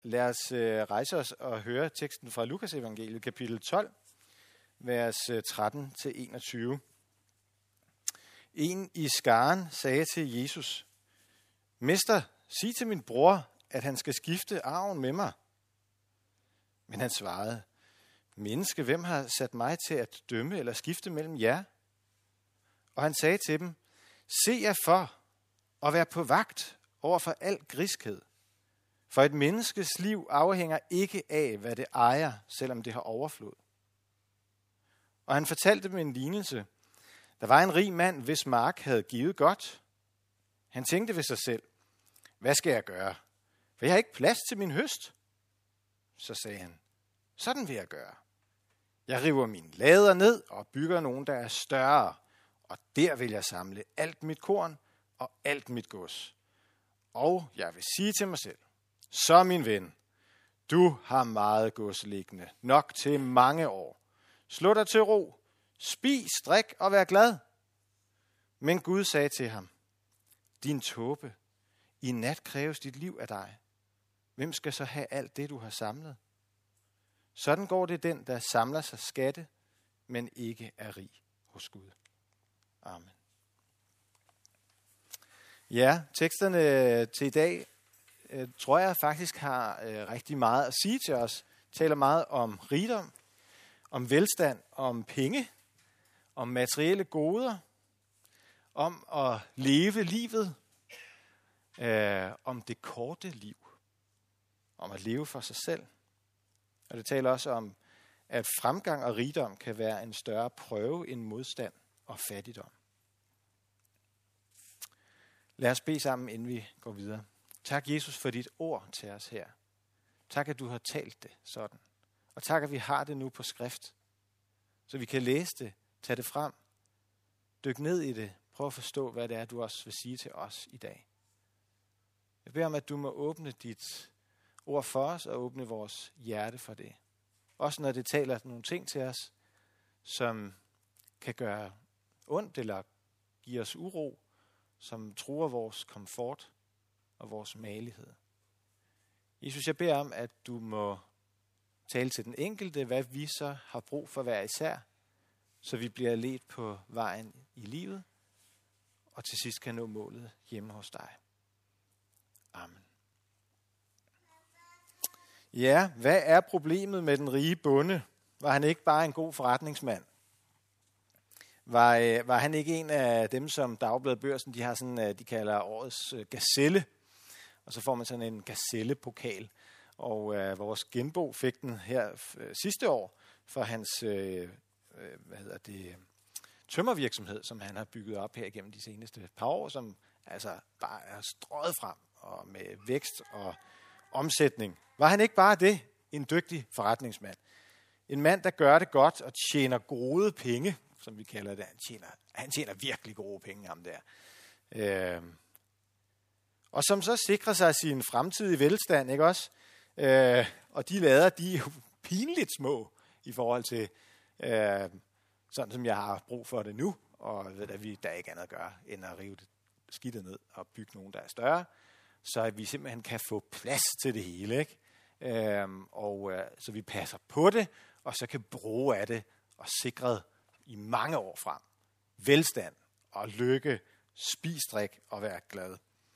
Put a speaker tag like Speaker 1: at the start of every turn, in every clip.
Speaker 1: Lad os rejse os og høre teksten fra Lukas evangeliet, kapitel 12, vers 13-21. En i skaren sagde til Jesus: Mester, sig til min bror, at han skal skifte arven med mig. Men han svarede: Menneske, hvem har sat mig til at dømme eller skifte mellem jer? Og han sagde til dem: Se jer for og vær på vagt over for al griskhed. For et menneskes liv afhænger ikke af, hvad det ejer, selvom det har overflod. Og han fortalte dem en lignelse. Der var en rig mand, hvis mark havde givet godt. Han tænkte ved sig selv: Hvad skal jeg gøre? For jeg har ikke plads til min høst. Så sagde han: Sådan vil jeg gøre. Jeg river mine lader ned og bygger nogle, der er større. Og der vil jeg samle alt mit korn og alt mit gods. Og jeg vil sige til mig selv: Så min ven, du har meget gods liggende, nok til mange år. Slå dig til ro, spis, drik og vær glad. Men Gud sagde til ham: Din tåbe, i nat kræves dit liv af dig. Hvem skal så have alt det, du har samlet? Sådan går det den, der samler sig skatte, men ikke er rig hos Gud. Amen. Ja, teksterne til i dag tror jeg faktisk har rigtig meget at sige til os. Taler meget om rigdom, om velstand, om penge, om materielle goder, om at leve livet, om det korte liv, om at leve for sig selv. Og det taler også om, at fremgang og rigdom kan være en større prøve end modstand og fattigdom. Lad os bede sammen, inden vi går videre. Tak, Jesus, for dit ord til os her. Tak, at du har talt det sådan. Og tak, at vi har det nu på skrift, så vi kan læse det, tage det frem, dykke ned i det, prøve at forstå, hvad det er, du også vil sige til os i dag. Jeg beder om, at du må åbne dit ord for os og åbne vores hjerte for det. Også når det taler nogle ting til os, som kan gøre ondt eller give os uro, som truer vores komfort og vores magelighed. Jesus, jeg beder om, at du må tale til den enkelte, hvad vi så har brug for hver især, så vi bliver ledt på vejen i livet, og til sidst kan nå målet hjemme hos dig. Amen. Ja, hvad er problemet med den rige bonde? Var han ikke bare en god forretningsmand? Var han ikke en af dem, som Dagbladet Børsen, de har sådan, de kalder årets gazelle, og så får man sådan en gazellepokal, og vores genbo fik den her sidste år for hans tømmervirksomhed, som han har bygget op her igennem de seneste par år, som altså bare er strøget frem og med vækst og omsætning. Var han ikke bare det? En dygtig forretningsmand. En mand, der gør det godt og tjener gode penge, som vi kalder det. Han tjener virkelig gode penge, ham der. Og som så sikrer sig sin fremtidige velstand, ikke også? Og de lader, de er jo pinligt små i forhold til, sådan som jeg har brug for det nu, og ved at der er ikke andet at gøre, end at rive det skidtet ned og bygge nogen, der er større, så at vi simpelthen kan få plads til det hele, ikke? Så vi passer på det, og så kan bruge af det og sikret i mange år frem. Velstand og lykke, spis, drik og være glad.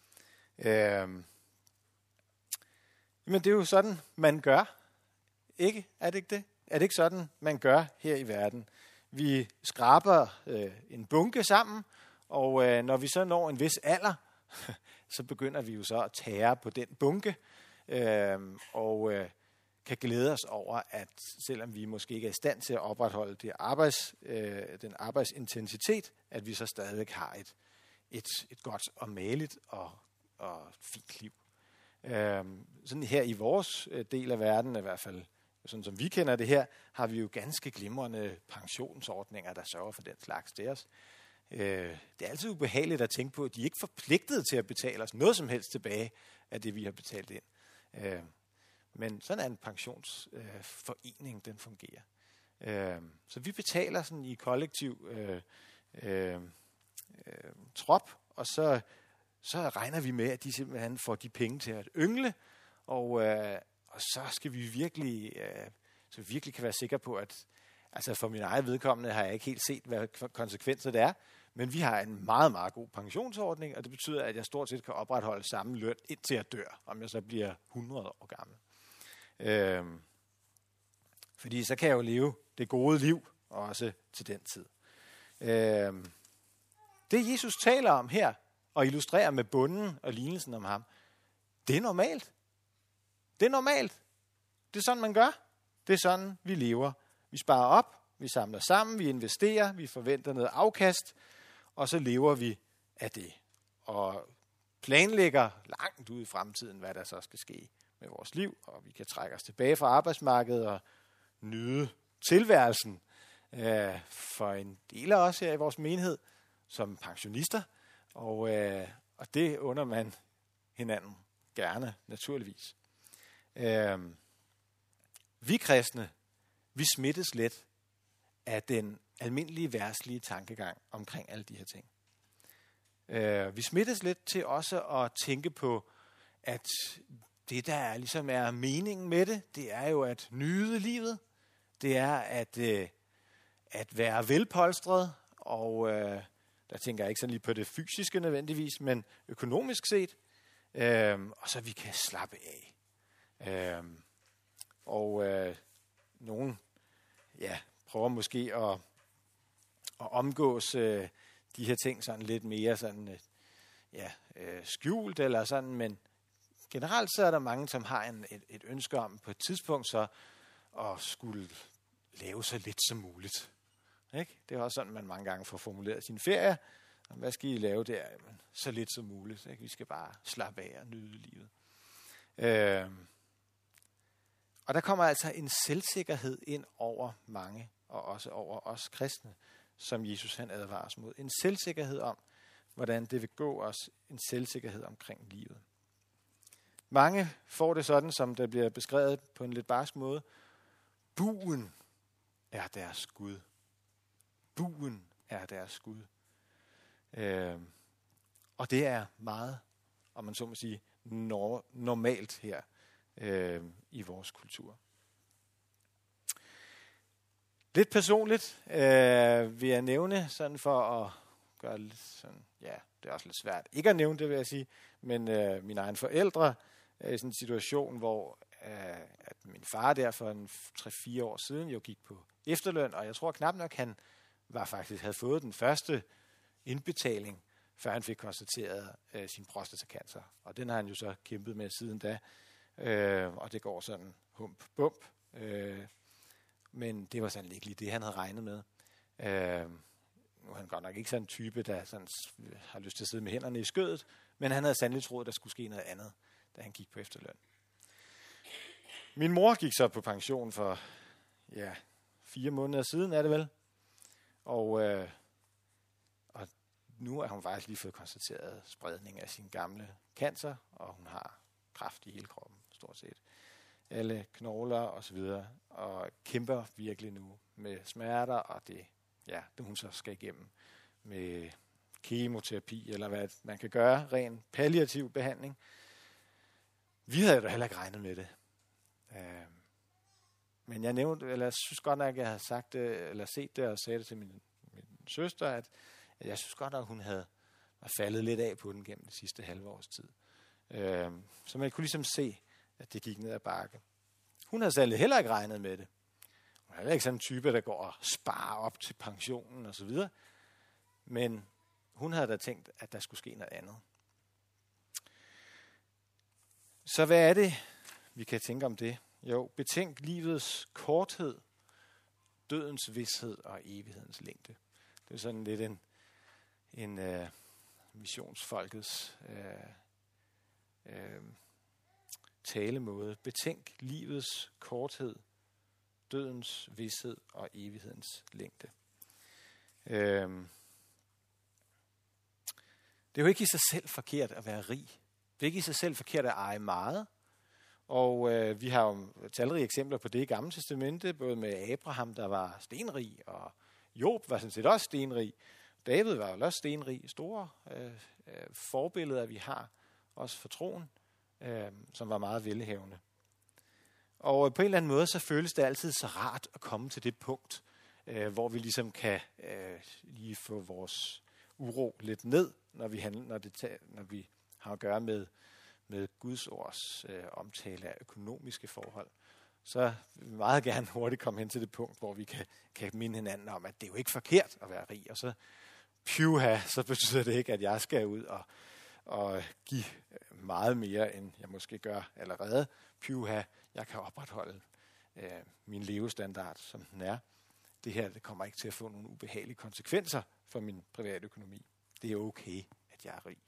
Speaker 1: Men det er jo sådan, man gør. Ikke? Er det ikke det? Er det ikke sådan, man gør her i verden? Vi skraber en bunke sammen, og når vi så når en vis alder, så begynder vi jo så at tære på den bunke, og kan glæde os over, at selvom vi måske ikke er i stand til at opretholde den arbejdsintensitet, at vi så stadig har et godt og mageligt og fint liv. Sådan her i vores del af verden, i hvert fald sådan som vi kender det her, har vi jo ganske glimrende pensionsordninger, der sørger for den slags til os. Det er altid ubehageligt at tænke på, at de ikke er forpligtet til at betale os noget som helst tilbage af det, vi har betalt ind. Men sådan er en pensionsforening, den fungerer. Så vi betaler sådan i kollektiv trop, og så regner vi med, at de simpelthen får de penge til at yngle, og så skal vi virkelig, så vi virkelig kan være sikre på, at altså for min egen vedkommende har jeg ikke helt set, hvad konsekvenser det er, men vi har en meget, meget god pensionsordning, og det betyder, at jeg stort set kan opretholde samme løn, indtil jeg dør, om jeg så bliver 100 år gammel. Fordi så kan jeg jo leve det gode liv, også til den tid. Det Jesus taler om her, og illustrerer med bunden og lignelsen om ham, det er normalt. Det er normalt. Det er sådan, man gør. Det er sådan, vi lever. Vi sparer op, vi samler sammen, vi investerer, vi forventer noget afkast, og så lever vi af det. Og planlægger langt ud i fremtiden, hvad der så skal ske med vores liv, og vi kan trække os tilbage fra arbejdsmarkedet og nyde tilværelsen for en del af os her i vores menighed som pensionister, og det under man hinanden gerne, naturligvis. Vi kristne, vi smittes let af den almindelige verdslige tankegang omkring alle de her ting. Vi smittes lidt til også at tænke på, at det der ligesom er meningen med det, det er jo at nyde livet. Det er at være velpolstret, og der tænker jeg ikke sådan lige på det fysiske nødvendigvis, men økonomisk set, og så vi kan slappe af. Nogen prøver måske at omgås de her ting sådan lidt mere sådan, skjult eller sådan, men generelt så er der mange, som har et ønske om på et tidspunkt så at skulle lave så lidt som muligt. Ikke? Det er også sådan, man mange gange får formuleret sin ferie. Hvad skal I lave der? Jamen, så lidt som muligt. Ikke? Vi skal bare slappe af og nyde livet. Og der kommer altså en selvsikkerhed ind over mange, og også over os kristne, som Jesus han advarer os mod. En selvsikkerhed om, hvordan det vil gå os. En selvsikkerhed omkring livet. Mange får det sådan, som det bliver beskrevet på en lidt barsk måde. Buen er deres Gud. Buen er deres Gud. Og det er meget, om man så må sige, normalt her i vores kultur. Lidt personligt vil jeg nævne, sådan for at gøre lidt sådan, det er også lidt svært ikke at nævne det, vil jeg sige, men mine egne forældre er i sådan en situation, hvor at min far der for 3-4 år siden jo gik på efterløn, og jeg tror knap nok, han havde fået den første indbetaling, før han fik konstateret sin prostatacancer. Og den har han jo så kæmpet med siden da, og det går sådan hump-bump. Men det var sådan ikke lige det, han havde regnet med. Nu er han godt nok ikke sådan en type, der sådan har lyst til at sidde med hænderne i skødet, men han havde sandelig troet, at der skulle ske noget andet, da han gik på efterløn. Min mor gik så på pension for 4 måneder siden, er det vel. Og nu har hun faktisk lige fået konstateret spredning af sin gamle cancer, og hun har kræft i hele kroppen, stort set. Alle knogler og så videre, og kæmper virkelig nu med smerter, og det hun så skal igennem med kemoterapi, eller hvad man kan gøre, ren palliativ behandling. Vi havde jo heller ikke regnet med det. Men jeg synes godt nok, at jeg havde sagt det, eller set det, og sagde det til min søster, at jeg synes godt nok, hun havde faldet lidt af på den gennem det sidste halve års tid. Så man kunne ligesom se, at det gik ned ad bakke. Hun havde særlig heller ikke regnet med det. Hun er heller ikke sådan en type, der går og sparer op til pensionen og så videre. Men hun havde da tænkt, at der skulle ske noget andet. Så hvad er det, vi kan tænke om det? Jo, betænk livets korthed, dødens vished og evighedens længde. Det er sådan lidt en missionsfolkets talemåde. Betænk livets korthed, dødens vished og evighedens længde. Det er jo ikke i sig selv forkert at være rig. Det er ikke i sig selv forkert at eje meget. Og vi har jo talrige eksempler på det i Gamle Testamente, både med Abraham, der var stenrig, og Job var sådan set også stenrig. David var jo også stenrig. Store forbilleder, vi har, også for troen, som var meget velhavende. Og på en eller anden måde, så føles det altid så rart at komme til det punkt, hvor vi ligesom kan lige få vores uro lidt ned, når vi har at gøre med Guds ords omtale af økonomiske forhold. Så vil vi meget gerne hurtigt komme hen til det punkt, hvor vi kan minde hinanden om, at det er jo ikke forkert at være rig. Og så så betyder det ikke, at jeg skal ud og give meget mere, end jeg måske gør allerede. Jeg kan opretholde min levestandard, som den er. Det her det kommer ikke til at få nogle ubehagelige konsekvenser for min private økonomi. Det er okay, at jeg er rig.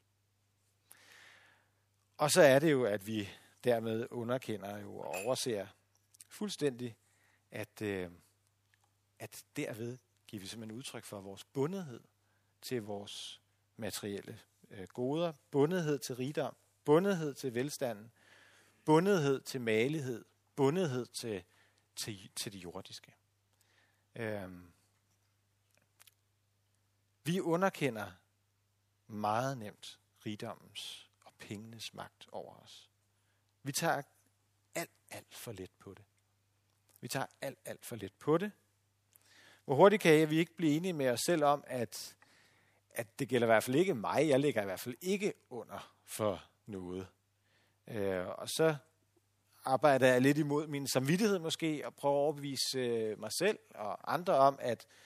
Speaker 1: Og så er det jo, at vi dermed underkender jo og overser fuldstændig, at derved giver vi simpelthen udtryk for vores bundethed til vores materielle goder, bundethed til rigdom, bundethed til velstanden, bundethed til malighed, bundethed til det jordiske. Vi underkender meget nemt rigdommens og pengenes magt over os. Vi tager alt for let på det. Vi tager alt for let på det. Hvor hurtigt kan vi ikke blive enige med os selv om, at det gælder i hvert fald ikke mig. Jeg ligger i hvert fald ikke under for noget. Og så arbejder jeg lidt imod min samvittighed måske, og prøver at overbevise mig selv og andre om,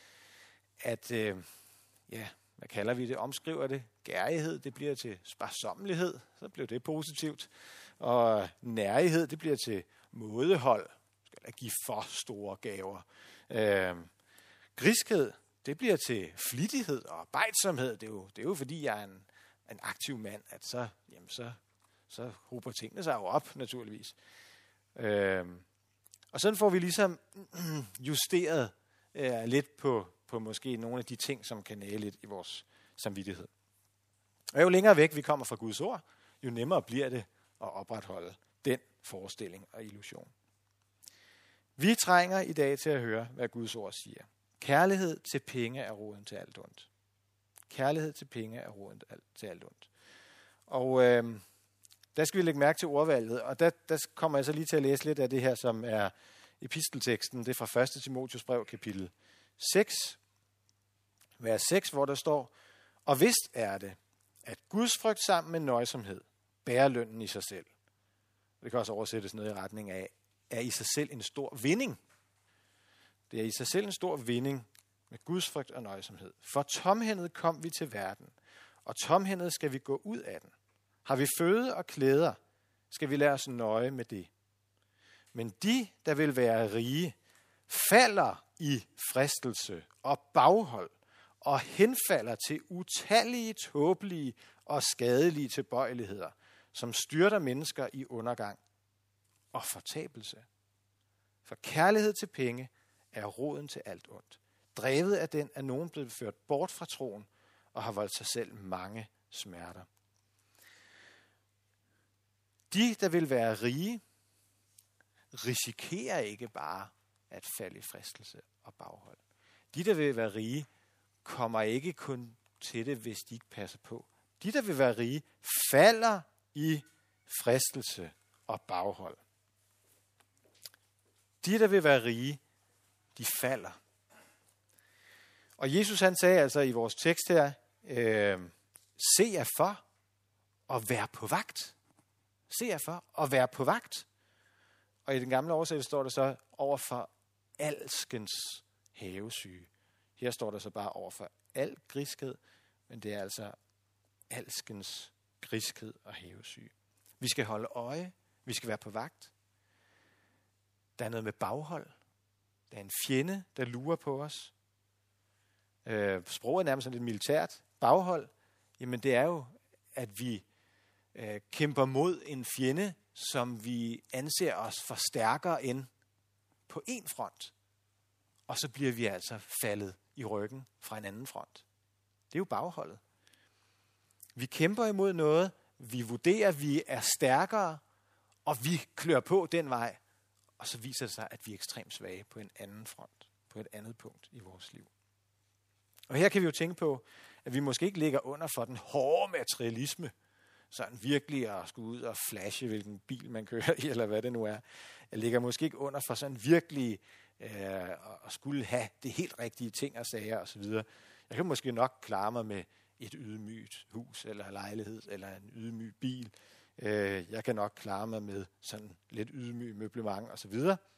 Speaker 1: hvad kalder vi det, omskriver det, gærighed, det bliver til sparsommelighed, så bliver det positivt, og nærighed, det bliver til mådehold, skal jeg give for store gaver. Griskhed, det bliver til flittighed og arbejdsomhed, det er jo fordi jeg er en aktiv mand, at så hober tingene sig jo op, naturligvis. Og sådan får vi ligesom justeret lidt på måske nogle af de ting, som kan næge lidt i vores samvittighed. Og jo længere væk vi kommer fra Guds ord, jo nemmere bliver det at opretholde den forestilling og illusion. Vi trænger i dag til at høre, hvad Guds ord siger. Kærlighed til penge er roden til alt ondt. Kærlighed til penge er roden til alt ondt. Og der skal vi lægge mærke til ordvalget, og der kommer jeg så lige til at læse lidt af det her, som er epistelteksten. Det er fra 1. Timotheus brev, kapitel 6, vers 6, hvor der står, og vist er det, at Guds frygt sammen med nøjsomhed bærer lønnen i sig selv. Det kan også oversættes noget i retning af, er i sig selv en stor vinding. Det er i sig selv en stor vinding med Guds frygt og nøjsomhed. For tomhændet kom vi til verden, og tomhændet skal vi gå ud af den. Har vi føde og klæder, skal vi lade os nøje med det. Men de, der vil være rige, falder i fristelse og baghold, og henfalder til utallige, tåbelige og skadelige tilbøjeligheder, som styrter mennesker i undergang og fortabelse. For kærlighed til penge er roden til alt ondt. Drevet af den er nogen blevet ført bort fra troen og har voldt sig selv mange smerter. De, der vil være rige, risikerer ikke bare at falde i fristelse og baghold. De, der vil være rige, kommer ikke kun til det, hvis de ikke passer på. De, der vil være rige, falder i fristelse og baghold. De, der vil være rige, de falder. Og Jesus han sagde altså i vores tekst her, se jer for og vær på vagt. Se jer for og vær på vagt. Og i den gamle oversættelse står der så over for alskens havesyge. Her står der så bare over for al griskhed, men det er altså alskens griskhed og havesyge. Vi skal holde øje, vi skal være på vagt. Der er noget med baghold. Der er en fjende, der lurer på os. Sproget er nærmest sådan lidt militært. Baghold, jamen det er jo, at vi kæmper mod en fjende, som vi anser os for stærkere end på en front. Og så bliver vi altså faldet i ryggen fra en anden front. Det er jo bagholdet. Vi kæmper imod noget, vi vurderer, at vi er stærkere, og vi klør på den vej, og så viser det sig, at vi er ekstremt svage på en anden front, på et andet punkt i vores liv. Og her kan vi jo tænke på, at vi måske ikke ligger under for den hårde materialisme, sådan virkelig at skulle ud og flashe, hvilken bil man kører i, eller hvad det nu er. Jeg ligger måske ikke under for sådan virkelig at skulle have det helt rigtige ting og sager osv. Jeg kan måske nok klare mig med et ydmygt hus eller lejlighed eller en ydmyg bil. Jeg kan nok klare mig med sådan lidt ydmyg møblement osv.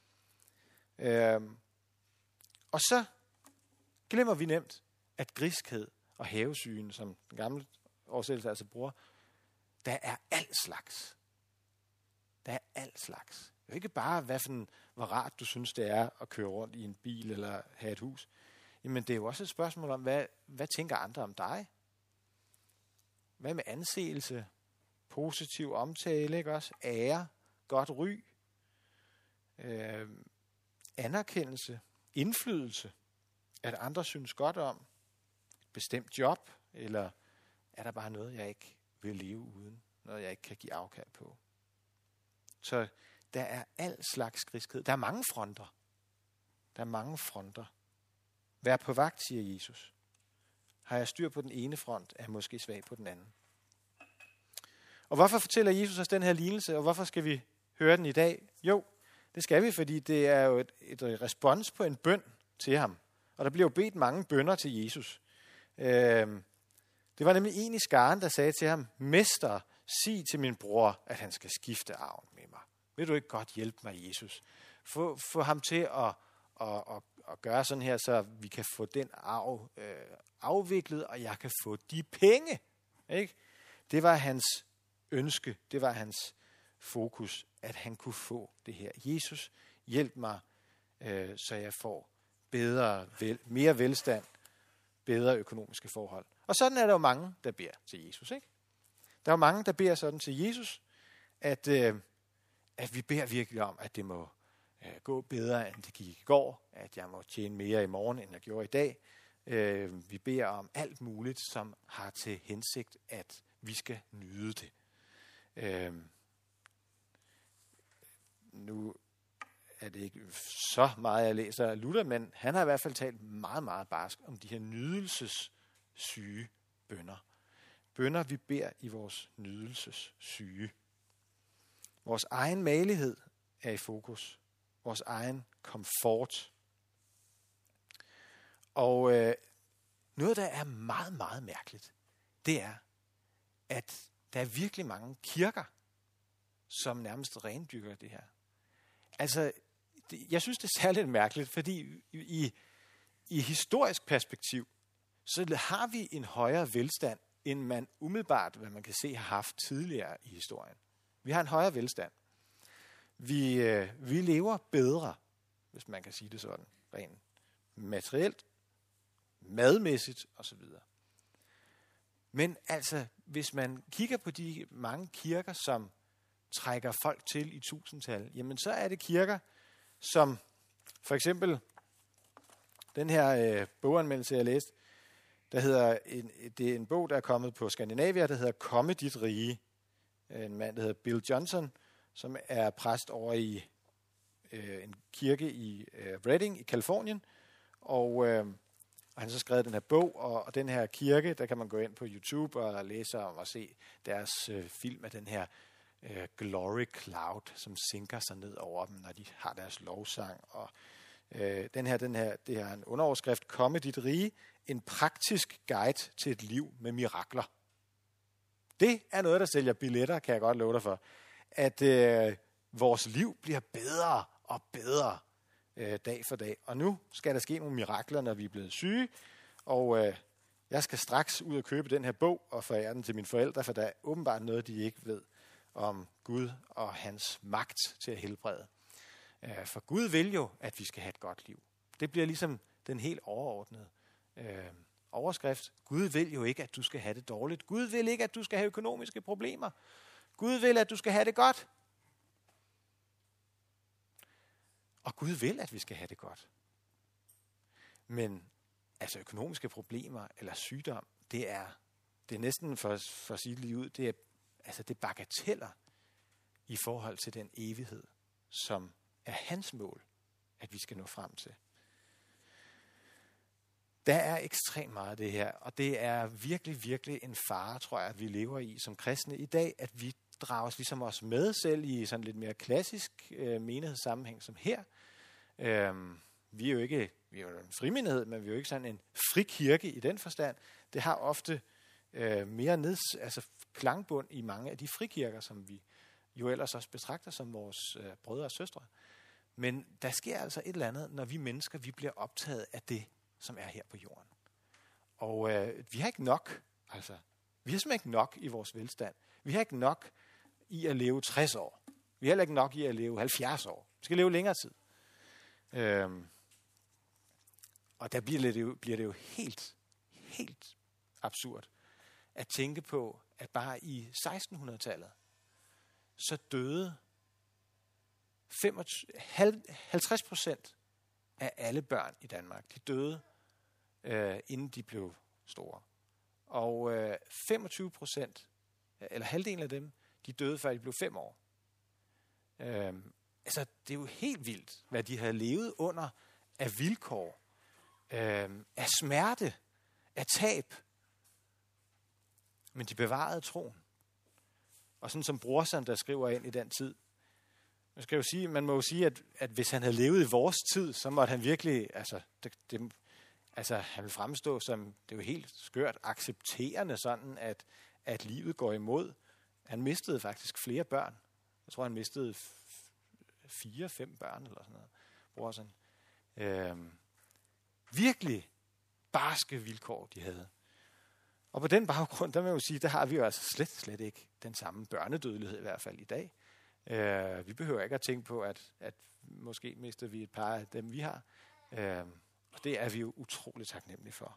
Speaker 1: Og så glemmer vi nemt, at griskhed og havesygen, som den gamle oversættelse altså bruger, der er alt slags. Der er alt slags. Det er ikke bare, hvor rart du synes, det er at køre rundt i en bil eller have et hus. Jamen, det er jo også et spørgsmål om, hvad tænker andre om dig? Hvad med anseelse, positiv omtale, ikke også? Ære, godt ry, anerkendelse, indflydelse, at andre synes godt om, et bestemt job, eller er der bare noget, jeg ikke vil leve uden, noget jeg ikke kan give afkald på. Så der er al slags griskhed. Der er mange fronter. Der er mange fronter. Vær på vagt, siger Jesus. Har jeg styr på den ene front, er jeg måske svag på den anden. Og hvorfor fortæller Jesus os den her lignelse, og hvorfor skal vi høre den i dag? Jo, det skal vi, fordi det er jo et respons på en bøn til ham. Og der bliver jo bedt mange bønner til Jesus. Det var nemlig en i skaren, der sagde til ham, Mester, sig til min bror, at han skal skifte arven med mig. Vil du ikke godt hjælpe mig, Jesus? Få ham til at gøre sådan her, så vi kan få den arv afviklet, og jeg kan få de penge. Ikke? Det var hans ønske, det var hans fokus, at han kunne få det her. Jesus, hjælp mig, så jeg får mere velstand, bedre økonomiske forhold. Og sådan er der jo mange, der beder til Jesus. Ikke? Der er jo mange, der beder sådan til Jesus, at vi beder virkelig om, at det må gå bedre, end det gik i går, at jeg må tjene mere i morgen, end jeg gjorde i dag. Vi beder om alt muligt, som har til hensigt, at vi skal nyde det. Nu er det ikke så meget, jeg læser af Luther, men han har i hvert fald talt meget, meget barsk om de her nydelsessyge bønner. Bønner, vi beder i vores nydelsessyge. Vores egen magelighed er i fokus. Vores egen komfort. Og noget, der er meget, meget mærkeligt, det er, at der er virkelig mange kirker, som nærmest rendyrker det her. Altså, jeg synes, det er særligt mærkeligt, fordi i historisk perspektiv, så har vi en højere velstand, end man umiddelbart, hvad man kan se, har haft tidligere i historien. Vi har en højere velstand. Vi lever bedre, hvis man kan sige det sådan, rent materielt, madmæssigt osv. Men altså, hvis man kigger på de mange kirker, som trækker folk til i tusindtal, jamen så er det kirker, som for eksempel den her boganmeldelse, jeg læste, det er en bog, der er kommet på Skandinavia, der hedder Komme dit rige. En mand, der hedder Bill Johnson, som er præst over i en kirke i Redding i Californien. Og han har så skrevet den her bog, og den her kirke, der kan man gå ind på YouTube og læse om og se deres film af den her Glory Cloud, som sænker sig ned over dem, når de har deres lovsang. Og det er en underoverskrift, Komme dit rige, en praktisk guide til et liv med mirakler. Det er noget, der sælger billetter, kan jeg godt love dig for. At vores liv bliver bedre og bedre dag for dag. Og nu skal der ske nogle mirakler, når vi er blevet syge. Og jeg skal straks ud og købe den her bog og forære den til mine forældre, for der er åbenbart noget, de ikke ved om Gud og hans magt til at helbrede. For Gud vil jo, at vi skal have et godt liv. Det bliver ligesom den helt overordnede overskrift. Gud vil jo ikke, at du skal have det dårligt. Gud vil ikke, at du skal have økonomiske problemer. Gud vil, at du skal have det godt. Og Gud vil, at vi skal have det godt. Men altså økonomiske problemer eller sygdom, det er næsten for at sige det lige ud, det er bagateller i forhold til den evighed, som er hans mål, at vi skal nå frem til. Der er ekstremt meget af det her, og det er virkelig, virkelig en fare, tror jeg, at vi lever i som kristne i dag, at vi drages ligesom os med selv i sådan lidt mere klassisk menighedssammenhæng som her. Vi er jo en frimenighed, men vi er jo ikke sådan en frikirke i den forstand. Det har ofte mere klangbund i mange af de frikirker, som vi jo ellers også betragter som vores brødre og søstre. Men der sker altså et eller andet, når vi mennesker vi bliver optaget af det, som er her på jorden. Og vi har ikke nok. Altså, vi har simpelthen ikke nok i vores velstand. Vi har ikke nok i at leve 60 år. Vi har heller ikke nok i at leve 70 år. Vi skal leve længere tid. Og der bliver det jo helt absurd at tænke på, at bare i 1600-tallet, så døde 50% af alle børn i Danmark. De døde, inden de blev store. Og 25%, eller halvdelen af dem, de døde, før de blev 5 år. Altså, det er jo helt vildt, hvad de havde levet under af vilkår, af smerte, af tab. Men de bevarede troen. Og sådan som Brorson, der skriver ind i den tid, man må jo sige, at hvis han havde levet i vores tid, så måtte han virkelig, han vil fremstå som, det er jo helt skørt, accepterende sådan, at livet går imod. Han mistede faktisk flere børn. Jeg tror, han mistede 4-5 børn, eller sådan noget, Brorson. Virkelig barske vilkår, de havde. Og på den baggrund, der vil jeg jo sige, der har vi jo altså slet ikke den samme børnedødelighed i hvert fald i dag. Vi behøver ikke at tænke på, at måske mister vi et par af dem, vi har. Og det er vi jo utroligt taknemmelige for.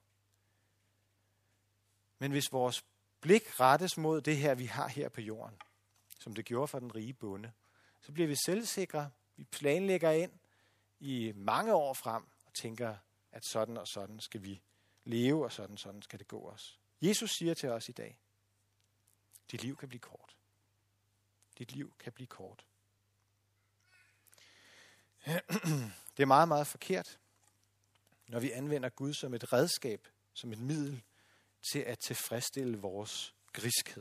Speaker 1: Men hvis vores blik rettes mod det her, vi har her på jorden, som det gjorde for den rige bonde, så bliver vi selvsikre, vi planlægger ind i mange år frem og tænker, at sådan og sådan skal vi leve, og sådan skal det gå os. Jesus siger til os i dag, dit liv kan blive kort. Dit liv kan blive kort. Det er meget, meget forkert, når vi anvender Gud som et redskab, som et middel til at tilfredsstille vores griskhed.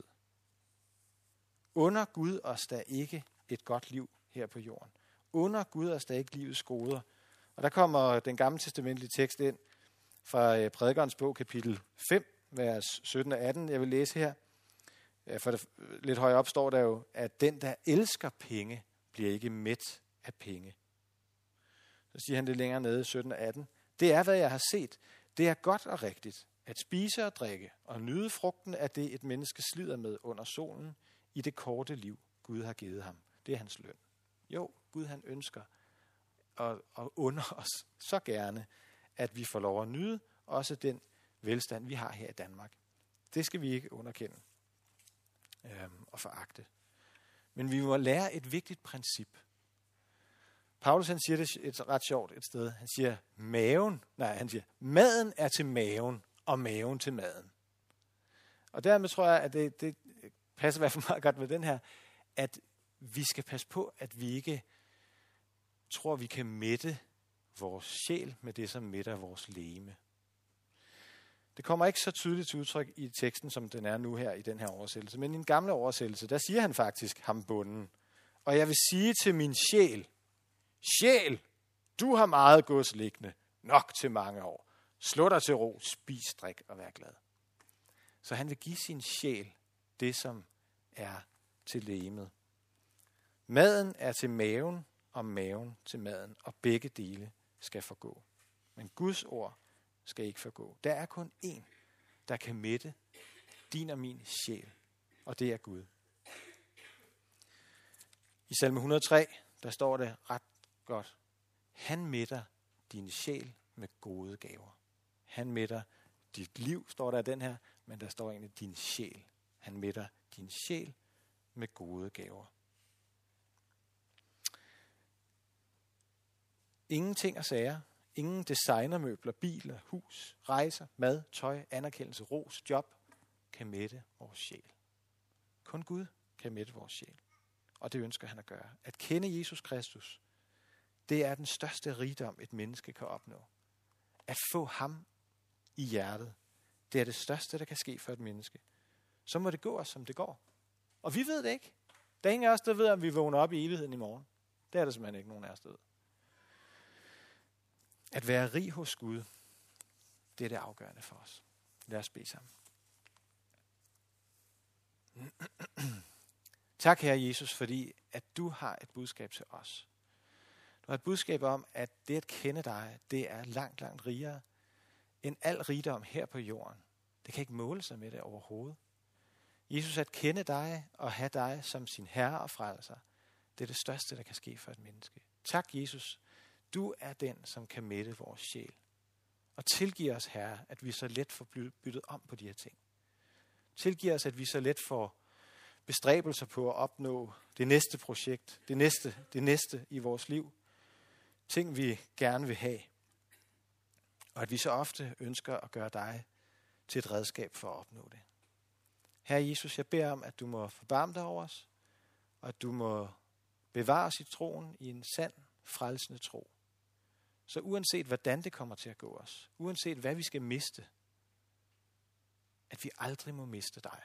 Speaker 1: Under Gud os der ikke et godt liv her på jorden. Under Gud os der ikke livets goder. Og der kommer den gamle testamentlige tekst ind fra Prædikernes bog, kapitel 5, vers 17 og 18. Jeg vil læse her. For lidt højere op står der jo, at den, der elsker penge, bliver ikke mæt af penge. Så siger han det længere nede, 17 og 18. Det er, hvad jeg har set. Det er godt og rigtigt at spise og drikke og nyde frugten af det, et menneske slider med under solen i det korte liv, Gud har givet ham. Det er hans løn. Jo, Gud han ønsker at under os så gerne, at vi får lov at nyde også den velstand, vi har her i Danmark. Det skal vi ikke underkende og foragte. Men vi må lære et vigtigt princip. Paulus han siger det et ret sjovt et sted. Han siger, maden er til maven, og maven til maden. Og dermed tror jeg, at det passer i hvert fald meget godt med den her, at vi skal passe på, at vi ikke tror, vi kan mætte vores sjæl med det, som mætter vores legeme. Det kommer ikke så tydeligt til udtryk i teksten, som den er nu her i den her oversættelse. Men i den gamle oversættelse, der siger han faktisk ham bonden. Og jeg vil sige til min sjæl, sjæl, du har meget gods liggende, nok til mange år. Slå dig til ro, spis, drik og vær glad. Så han vil give sin sjæl det, som er til legemet. Maden er til maven, og maven til maden, og begge dele skal forgå. Men Guds ord skal ikke forgå. Der er kun én, der kan mætte din og min sjæl, og det er Gud. I salme 103, der står det ret godt. Han mætter din sjæl med gode gaver. Han mætter dit liv, står der den her, men der står egentlig din sjæl. Han mætter din sjæl med gode gaver. Ingen ting og sager, ingen designermøbler, biler, hus, rejser, mad, tøj, anerkendelse, ros, job kan mætte vores sjæl. Kun Gud kan mætte vores sjæl. Og det ønsker han at gøre. At kende Jesus Kristus, det er den største rigdom, et menneske kan opnå. At få ham i hjertet, det er det største, der kan ske for et menneske, så må det gå os, som det går. Og vi ved det ikke. Der er ingen af os, der ved, om vi vågner op i evigheden i morgen. Det er der simpelthen ikke nogen af os, der ved. At være rig hos Gud, det er det afgørende for os. Lad os bede sammen. Tak, Herre Jesus, fordi at du har et budskab til os. Du har et budskab om, at det at kende dig, det er langt, langt rigere end al rigdom her på jorden. Det kan ikke måle sig med det overhovedet. Jesus, at kende dig og have dig som sin herre og frelser, det er det største, der kan ske for et menneske. Tak, Jesus. Du er den, som kan mætte vores sjæl. Og tilgiv os, Herre, at vi så let får byttet om på de her ting. Tilgiv os, at vi så let får bestræbelser på at opnå det næste projekt, det næste i vores liv. Ting, vi gerne vil have. Og at vi så ofte ønsker at gøre dig til et redskab for at opnå det. Herre Jesus, jeg beder om, at du må forbarme dig over os, og at du må bevare os i troen i en sand, frelsende tro. Så uanset hvordan det kommer til at gå os, uanset hvad vi skal miste, at vi aldrig må miste dig.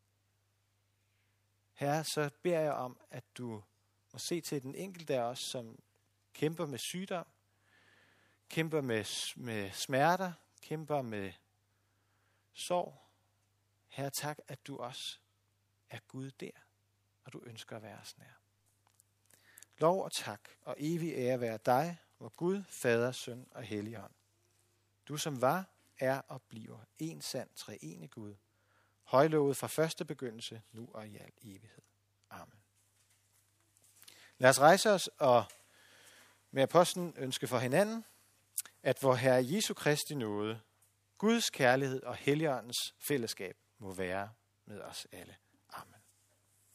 Speaker 1: Herre, så beder jeg om, at du må se til den enkelte af os, som kæmper med sygdom, kæmper med smerter, kæmper med sorg. Herre, tak, at du også er Gud der, og du ønsker at være os nær. Lov og tak og evig ære være dig, vor Gud, Fader, Søn og Helligånd. Du som var, er og bliver en sand treenig Gud, højlovet fra første begyndelse, nu og i al evighed. Amen. Lad os rejse os og med apostlen ønske for hinanden, at vor Herre Jesu Kristi nåde, Guds kærlighed og Helligåndens fællesskab må være med os alle.